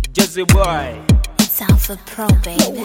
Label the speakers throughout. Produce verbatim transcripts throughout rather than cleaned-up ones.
Speaker 1: Jazzy boy,
Speaker 2: It's Alpha Pro, baby.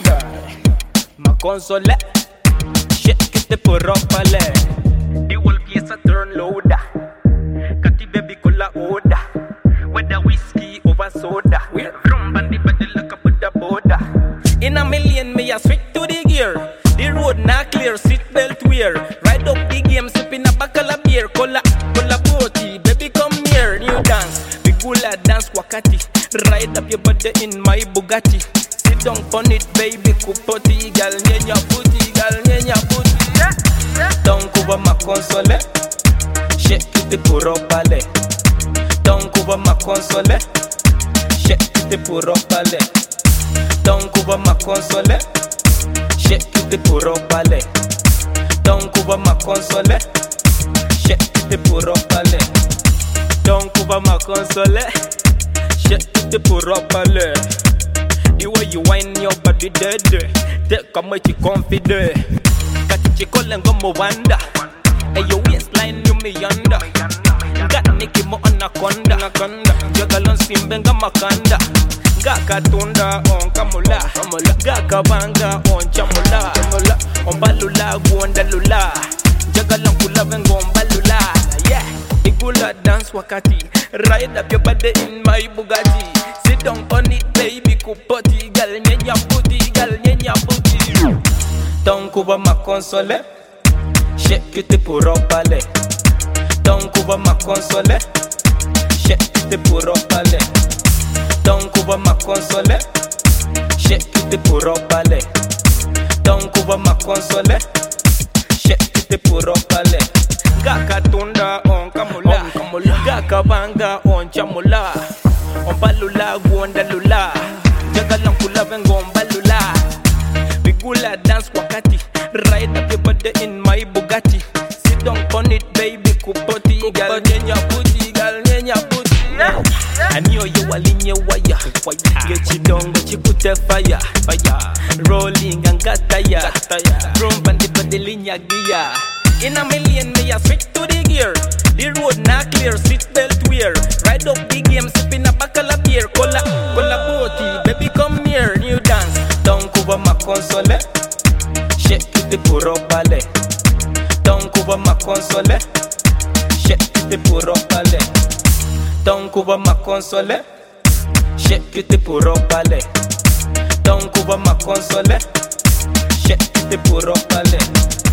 Speaker 1: ma console, shake it por rompale. The whole place a turn louder. Catty baby cola order. With the whiskey over soda. We're from bandy body like a Buddha border. In a million, me a switch to the gear. The road not clear, seatbelt wear. Ride up the game, sipping a bottle of beer. Cola, cola booty, baby come here. New dance, we gula dance wakati. Ride up your body in my Bugatti. Sit down on it, baby, kupoti. Gal nyenya booty, gal nyenya booty. Don't cover my console. Shake it puro pale. Don't cover my console. Shake it puro pale. Don't cover my console. Shake it puro pale. Don't cover my console. Shake it puro pale. Don't cover my console. Shake it puro pale. The way you whine your body dead. Take how much you confident. Kati chikole ngomo wanda. Hey your waistline you me yonder. Got Nicky mo anaconda. Jagalon simbenga makanda. Gaka tunda on kamula. Gaka banga on chamula. On balula guanda lula. Jagalon kula vengo on balula. Yeah, igula dance wakati. Ride up your body in my Bugatti. Sit down on it baby kupoti. Gal nyenya booty, gal nyenya booty. Don't cover my console. Shake it puro pale. Don't cover my console. Shake it puro pale. Don't cover my console. Shake it puro pale. Don't cover my console. Shake it puro pale. Gaka tunda on kamula. Gaka banga on chamula. On balula guanda lula. Jagalang kula vengo on balula. Bigula dance wakati. Ride up your body in my Bugatti. Sit down on it baby kupoti. Gal nyenya booty, gal nyenya booty. I know you are in your wire. Get you down, get you put a fire. Fire. Rolling and got tire. From bandy body linya gear. In a million, me a switch to the gear. The road not clear, seatbelt wear. Ride up the game, sipping a bottle of beer. Cola, cola booty, baby come here. New dance, don't cover my console. Shake it puro pale. Don't cover my console. Shake it puro pale. Don't cover my console. Shake it puro pale. Don't cover my console. Shake it puro pale.